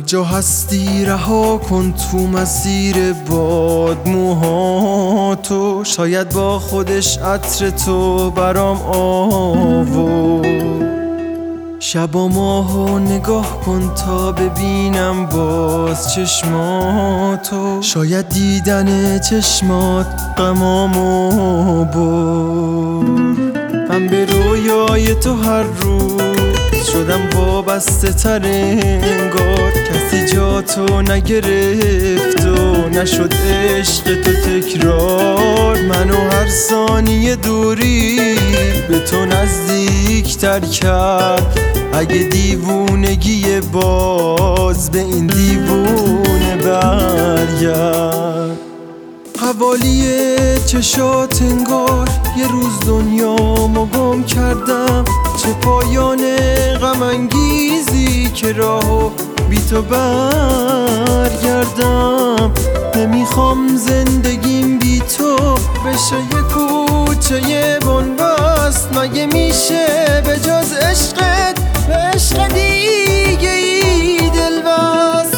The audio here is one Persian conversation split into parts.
جا هستی رها کن تو مسیر باد موهاتو، شاید با خودش عطر تو برام آورد. شب و ماهو نگاه کن تا ببینم باز چشماتو، شاید دیدن چشمات غمامو برد. من به رویای تو هر روز شدم وابسته تر انگار، کسی جا تو نگرفت و نشد عشق تو تکرار. منو هر ثانیه دوری به تو نزدیک تر کرد، اگه دیوونگی باز به این دیوونه برگرد. حوالی چشات انگار یه روز دنیامو گم کردم، چه پایان غم انگیزی که راهو بی تو برگردم. نمیخوام زندگیم بی تو بشه یه کوچه بنبست، مگه میشه به جز عشقت به عشق دیگه ای دل بست؟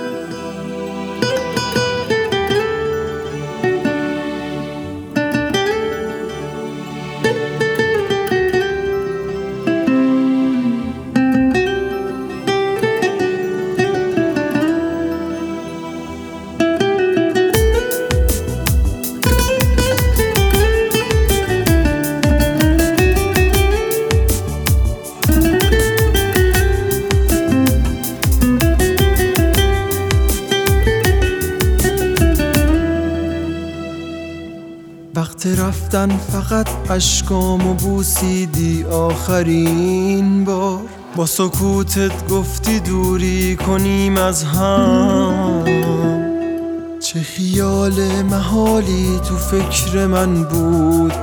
وقت رفتن فقط اشکامو بوسیدی آخرین بار، با سکوتت گفتی دوری کنیم از هم. چه خیال محالی تو فکر من بود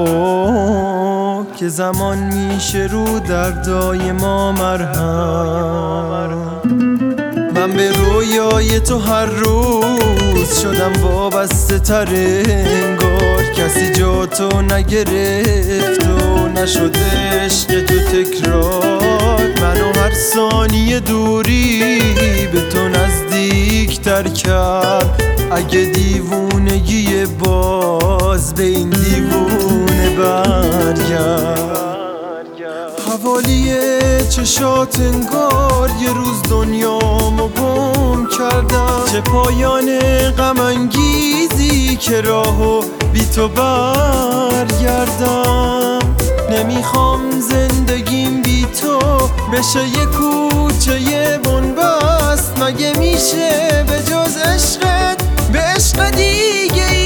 که زمان میشه رو دردای ما مرهم. من به رویای تو هر روز شدم وابسته تر انگار، کسی جا تو نگرفت و نشد عشق تو تکرار. منو هر ثانیه دوری به تو نزدیک تر کرد، اگه دیوونگی باز به این دیوونه برگرد. حوالی چشات انگار یه روز دنیامو گم کردم، چه پایان غم انگیزی که راهو بی تو برگردم. نمیخوام زندگیم بی تو بشه یه کوچه بنبست، مگه میشه به جز عشقت به عشق دیگه